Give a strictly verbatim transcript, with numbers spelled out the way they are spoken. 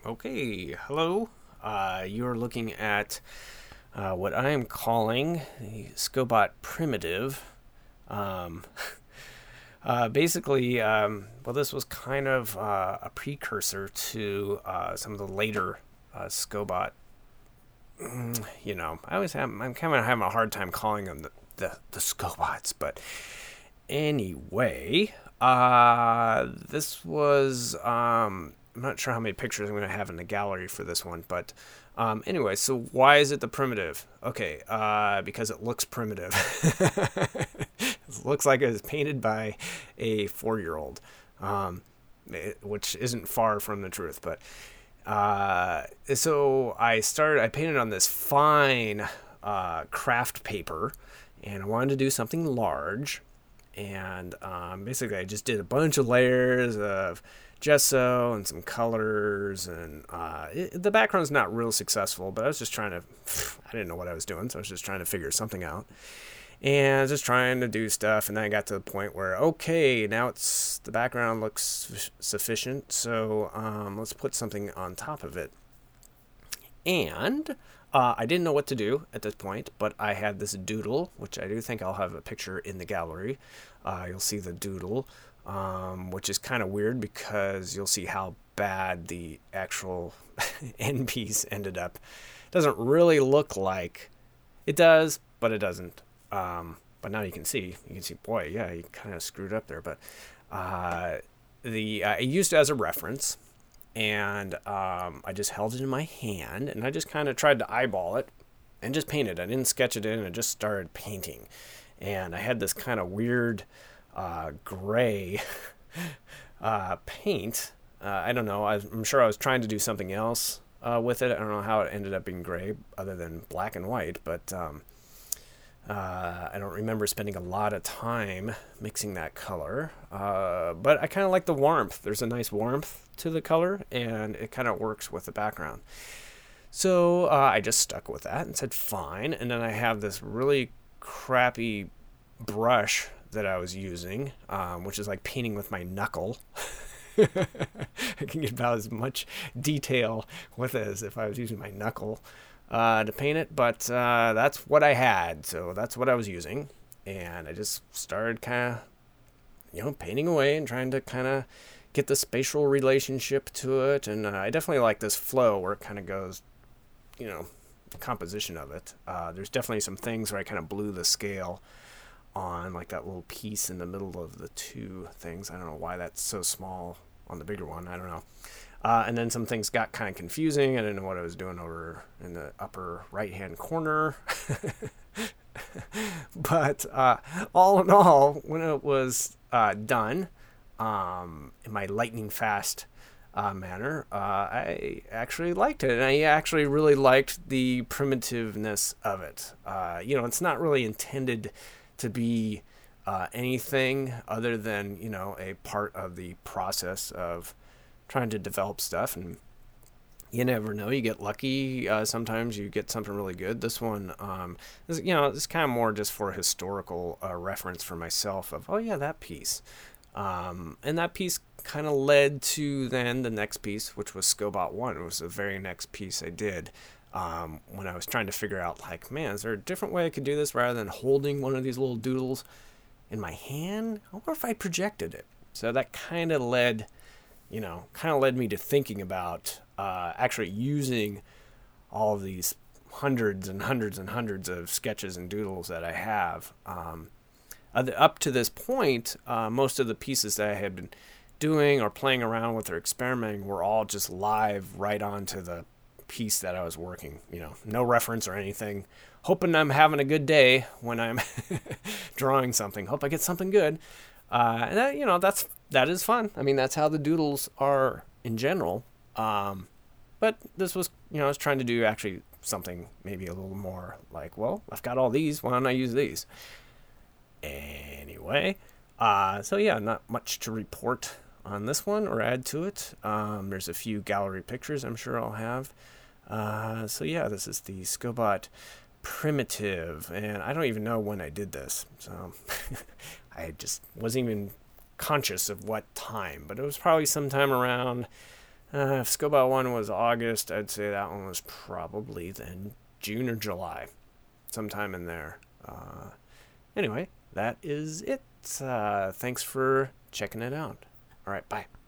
Okay, hello. Uh, you're looking at uh, what I am calling the Scobot primitive. Um, uh, basically, um, well, this was kind of uh, a precursor to uh, some of the later uh, Scobot. Mm, You know, I always have, I'm kind of having a hard time calling them the, the, the Scobots, but anyway, uh, this was um, I'm not sure how many pictures I'm going to have in the gallery for this one, but um, anyway, so why is it the primitive? Okay, uh, because it looks primitive. It looks like it was painted by a four-year-old, um, it- which isn't far from the truth. But uh, so I started. I painted on this fine uh, craft paper, and I wanted to do something large and um, basically I just did a bunch of layers of gesso and some colors, and uh, it, the background's not real successful, but I was just trying to, I didn't know what I was doing, so I was just trying to figure something out, and I was just trying to do stuff, and then I got to the point where, okay, now it's, the background looks sufficient, so um, let's put something on top of it. And uh, I didn't know what to do at this point, but I had this doodle, which I do think I'll have a picture in the gallery. Uh, you'll see the doodle, um, which is kind of weird because you'll see how bad the actual end piece ended up. It doesn't really look like it does, but it doesn't. Um, but now you can see, you can see, boy, yeah, you kind of screwed up there. But uh, the uh, I used it as a reference, and um, I just held it in my hand, and I just kind of tried to eyeball it and just paint it. I didn't sketch it in, I just started painting. And I had this kind of weird uh, gray uh, paint. Uh, I don't know, I, I'm sure I was trying to do something else uh, with it. I don't know how it ended up being gray other than black and white, but um, uh, I don't remember spending a lot of time mixing that color, uh, but I kind of like the warmth. There's a nice warmth to the color, and it kind of works with the background. So uh, I just stuck with that and said fine. And then I have this really crappy brush that I was using, um, which is like painting with my knuckle. I can get about as much detail with it as if I was using my knuckle uh, to paint it, but uh, that's what I had, so that's what I was using, and I just started kind of, you know, painting away and trying to kind of get the spatial relationship to it, and uh, I definitely like this flow where it kind of goes, you know, the composition of it. Uh, there's definitely some things where I kind of blew the scale on, like that little piece in the middle of the two things. I don't know why that's so small on the bigger one. I don't know. Uh, and then some things got kind of confusing. I didn't know what I was doing over in the upper right-hand corner. But uh, all in all, when it was uh, done um, in my lightning fast uh, manner, uh, I actually liked it. And I actually really liked the primitiveness of it. Uh, you know, it's not really intended to be uh, anything other than, you know, a part of the process of trying to develop stuff, and you never know, you get lucky, uh, sometimes you get something really good. This one, um, is, you know, it's kind of more just for historical uh, reference for myself of, oh yeah, that piece. Um, and that piece kind of led to then the next piece, which was Scobot one. It was the very next piece I did. Um, when I was trying to figure out, like, man, is there a different way I could do this rather than holding one of these little doodles in my hand? I wonder if I projected it. So that kind of led, you know, kind of led me to thinking about uh, actually using all of these hundreds and hundreds and hundreds of sketches and doodles that I have. Um, up to this point, uh, most of the pieces that I had been doing or playing around with or experimenting were all just live right onto the piece that I was working. You know, no reference or anything. Hoping I'm having a good day when I'm drawing something. Hope I get something good. Uh, and that, you know, that's that is fun. I mean, that's how the doodles are in general. Um, but this was, you know, I was trying to do actually something maybe a little more like, well, I've got all these. Why don't I use these? Anyway, uh, so yeah, not much to report on this one or add to it. Um, there's a few gallery pictures I'm sure I'll have. Uh, so yeah, this is the Scobot primitive, and I don't even know when I did this. So I just wasn't even conscious of what time, but it was probably sometime around Uh, if Scobot one was August, I'd say that one was probably then June or July, sometime in there. Uh, anyway, that is it. Uh, thanks for checking it out. All right, bye.